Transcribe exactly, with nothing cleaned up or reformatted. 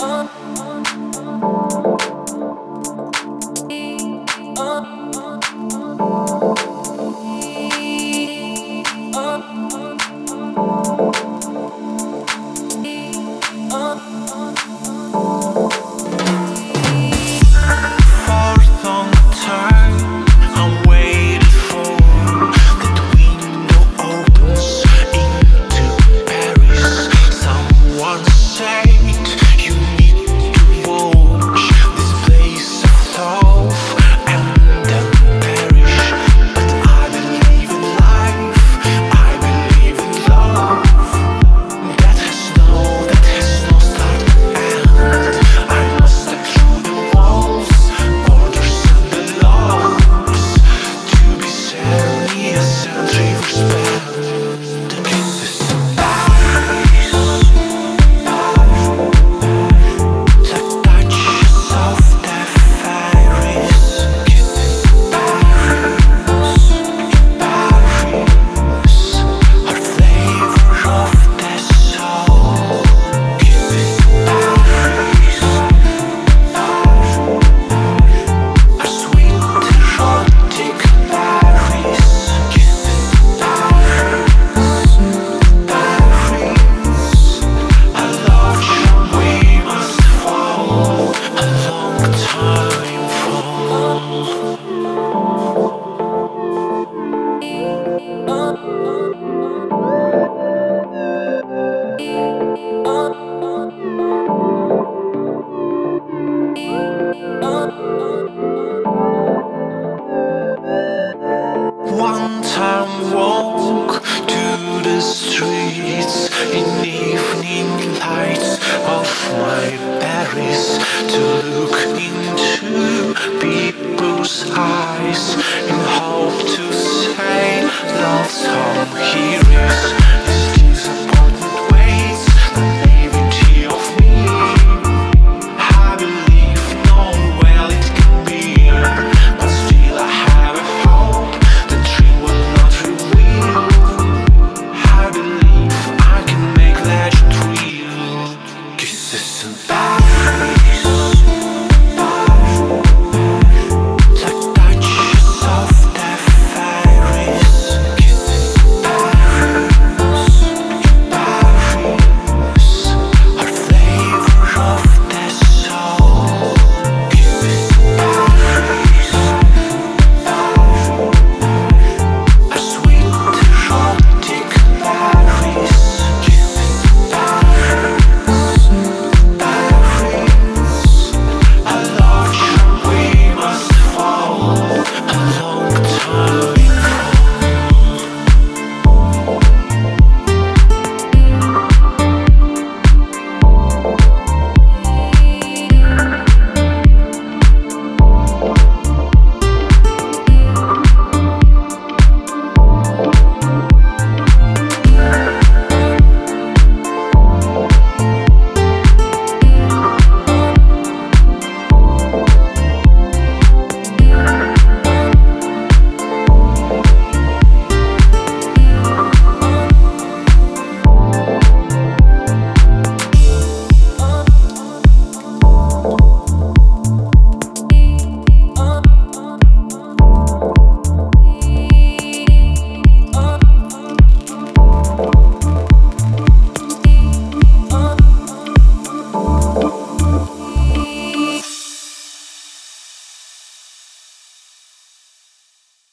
One time walk to the streets in evening lights of my Paris, to look into people's eyes in hope to say, love song, here is this disappointment waits the naivety of me. I believe no well it can be, but still I have a hope the dream will not reveal. I believe I can make legend real. Kisses and